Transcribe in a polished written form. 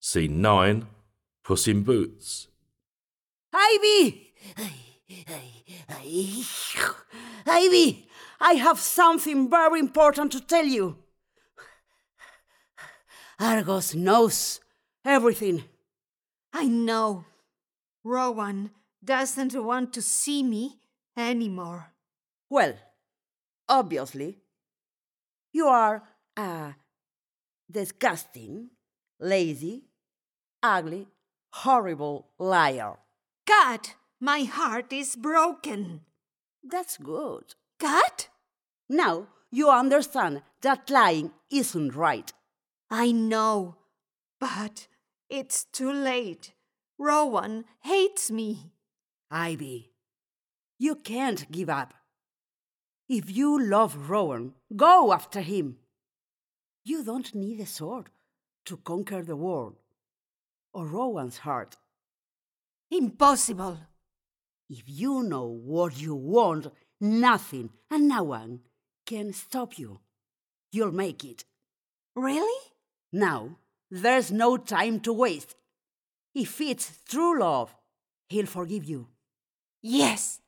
Scene 9. Puss in Boots. Ivy! Ivy, I have something very important to tell you. Argos knows everything. I know. Rowan doesn't want to see me anymore. Well, obviously, you are a disgusting, lazy, ugly, horrible liar. God, my heart is broken. That's good. God? Now you understand that lying isn't right. I know, but it's too late. Rowan hates me. Ivy, you can't give up. If you love Rowan, go after him. You don't need a sword to conquer the world or Rowan's heart. Impossible. If you know what you want, nothing and no one can stop you. You'll make it. Really? Now, there's no time to waste. If it's true love, he'll forgive you. Yes.